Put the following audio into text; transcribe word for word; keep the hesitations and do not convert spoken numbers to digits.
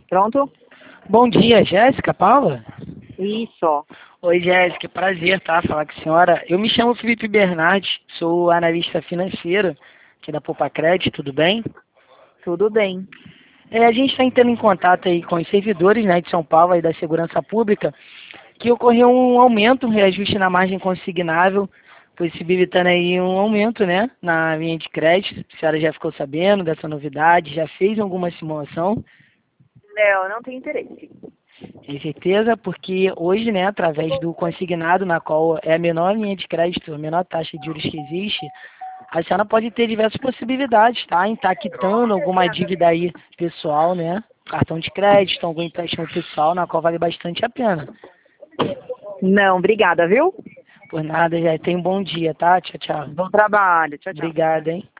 Pronto? Bom dia, Jéssica Paula? Isso. Oi, Jéssica, prazer, tá? Falar com a senhora. Eu me chamo Felipe Bernardes, sou analista financeiro aqui da Poupa Crédito, tudo bem? Tudo bem. É, a gente está entrando em contato aí com os servidores, né, de São Paulo e da Segurança Pública, que ocorreu um aumento, um reajuste na margem consignável, possibilitando aí um aumento, né, na linha de crédito. A senhora já ficou sabendo dessa novidade? Já fez alguma simulação? Não, não tenho interesse. Tem certeza? Porque hoje, né, através do consignado, na qual é a menor linha de crédito, a menor taxa de juros que existe, a senhora pode ter diversas possibilidades, tá? Em estar quitando alguma dívida aí pessoal, né? Cartão de crédito, algum empréstimo pessoal, na qual vale bastante a pena. Não, obrigada, viu? Por nada, já tenha um bom dia, tá? Tchau, tchau. Bom trabalho. Tchau, tchau. Obrigado, hein?